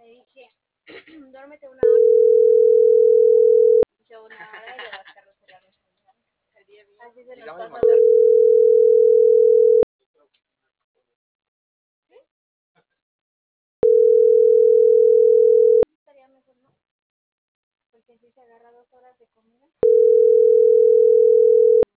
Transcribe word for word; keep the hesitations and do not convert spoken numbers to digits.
Le dije, duérmete una hora. Yo una hora y le vas a carrocería a mis amigas. Así se nos Digamos, pasa. matar. ¿Sí? Estaría mejor, ¿no? Porque así se agarra dos horas de comida.